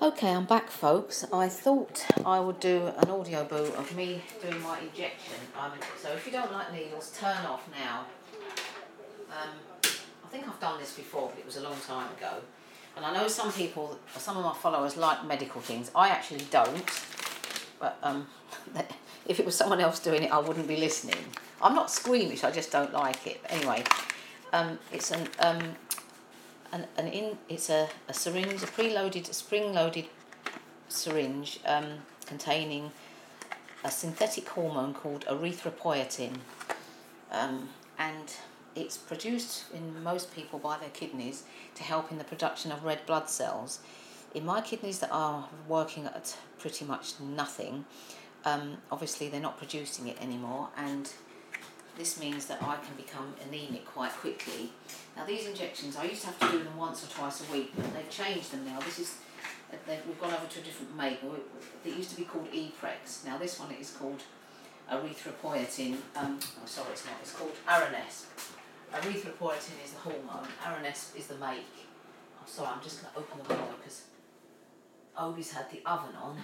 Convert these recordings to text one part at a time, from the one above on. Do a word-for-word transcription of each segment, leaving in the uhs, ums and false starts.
Okay, I'm back, folks. I thought I would do an audio boo of me doing my injection. Um, so if you don't like needles, turn off now. Um, I think I've done this before, but it was a long time ago. And I know some people, some of my followers like medical things. I actually don't. But um, if it was someone else doing it, I wouldn't be listening. I'm not squeamish, I just don't like it. But anyway, um, it's an... Um, An, an in, it's a, a syringe, a preloaded, spring-loaded syringe um, containing a synthetic hormone called erythropoietin, um, and it's produced in most people by their kidneys to help in the production of red blood cells. In my kidneys that are working at pretty much nothing, um, obviously they're not producing it anymore, and this means that I can become anemic quite quickly. Now these injections, I used to have to do them once or twice a week, but they've changed them now. This is, we've gone over to a different make. It used to be called E-Prex. Now this one is called erythropoietin. Um, oh, sorry, it's not. It's called Aranesp. Erythropoietin is the hormone. Aranesp is the make. I'm sorry, I'm just going to open the window because Obi's had the oven on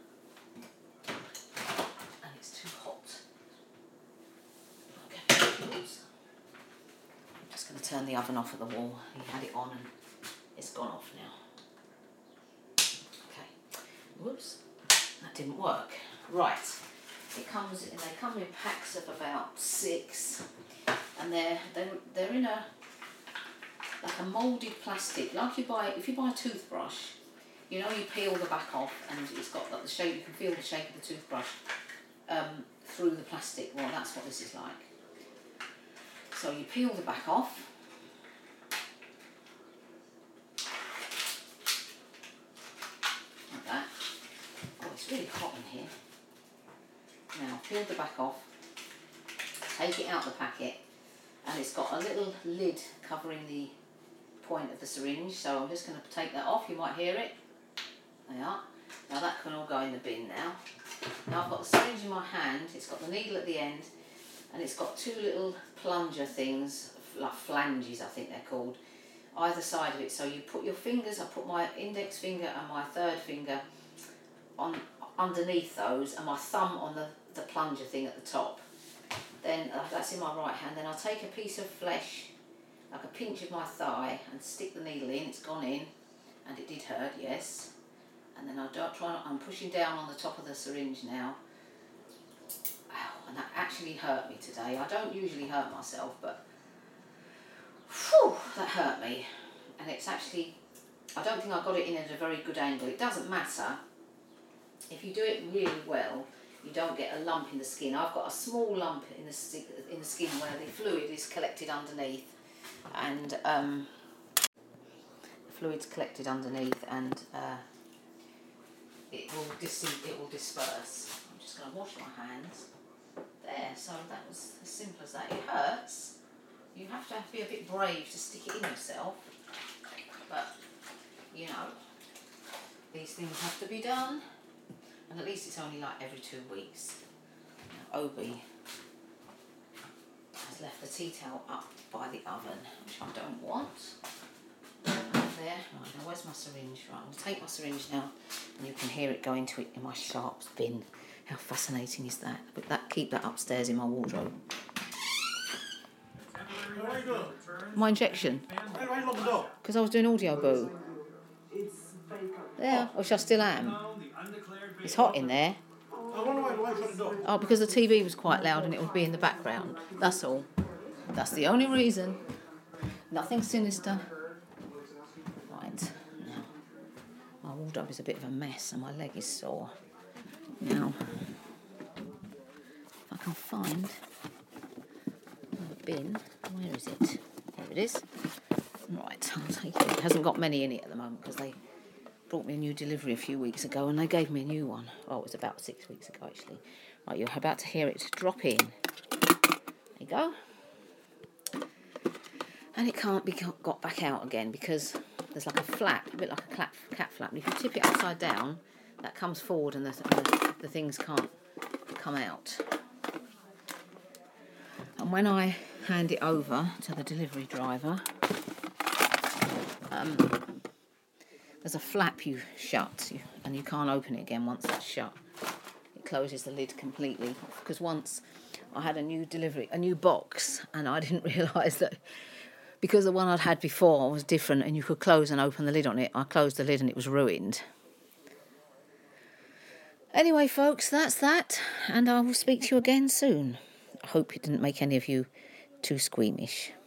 and it's too hot. I'm just going to turn the oven off at the wall. He had it on and it's gone off now. Okay. Whoops. That didn't work. Right. It comes. They come in packs of about six, and they're they're they're in a like a moulded plastic. Like you buy if you buy a toothbrush, you know you peel the back off and it's got like the shape. You can feel the shape of the toothbrush um, through the plastic. Well, that's what this is like. So you peel the back off. Like that. Oh, it's really hot in here. Now, peel the back off. Take it out the packet. And it's got a little lid covering the point of the syringe. So I'm just going to take that off. You might hear it. There you are. Now that can all go in the bin now. Now I've got the syringe in my hand. It's got the needle at the end. And it's got two little plunger things, like flanges I think they're called, either side of it. So you put your fingers, I put my index finger and my third finger on underneath those and my thumb on the, the plunger thing at the top. Then uh, that's in my right hand. Then I'll take a piece of flesh, like a pinch of my thigh, and stick the needle in. It's gone in and it did hurt, yes. And then I'll try, I'm pushing down on the top of the syringe now. And that actually hurt me today. I don't usually hurt myself, but whew, that hurt me. And it's actually, I don't think I got it in at a very good angle. It doesn't matter. If you do it really well, you don't get a lump in the skin. I've got a small lump in the, in the skin where the fluid is collected underneath. And um, the fluid's collected underneath and uh, it will dis it will disperse. I'm just going to wash my hands. There, so that was as simple as that. It hurts. You have to be a bit brave to stick it in yourself. But, you know, these things have to be done. And at least it's only like every two weeks. Now, Obi has left the tea towel up by the oven, which I don't want. There. Right, now where's my syringe? Right, I'll take my syringe now and you can hear it go into it in my sharps bin. How fascinating is that? But that keep that upstairs in my wardrobe. My injection. Because I was doing audio boo. Yeah, which I still am. It's hot in there. Oh, because the T V was quite loud and it would be in the background. That's all. That's the only reason. Nothing sinister. Right. Now, my wardrobe is a bit of a mess and my leg is sore. Now, if I can find the bin, where is it? There it is. Right, I'll take it. It hasn't got many in it at the moment because they brought me a new delivery a few weeks ago and they gave me a new one. Oh, it was about six weeks ago actually. Right, you're about to hear it drop in. There you go. And it can't be got back out again because there's like a flap, a bit like a cat flap. And if you tip it upside down, that comes forward and the, the, the things can't come out. And when I hand it over to the delivery driver, um, there's a flap you shut, you, and you can't open it again once it's shut. It closes the lid completely. Because once I had a new delivery, a new box, and I didn't realise that because the one I'd had before was different, and you could close and open the lid on it. I closed the lid and it was ruined. Anyway, folks, that's that, and I will speak to you again soon. I hope it didn't make any of you too squeamish.